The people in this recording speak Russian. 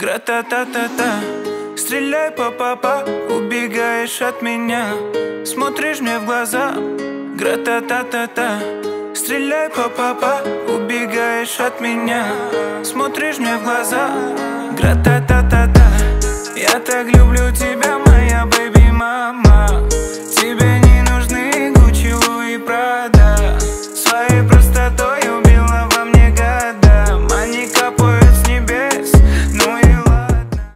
Гра-та-та-та-та, стреляй па-па-па, убегаешь от меня, смотришь мне в глаза. Гра-та-та-та-та, стреляй па-па-па, убегаешь от меня, смотришь мне в глаза. Гра-та-та-та-та, я так люблю тебя, моя бэйби-мама.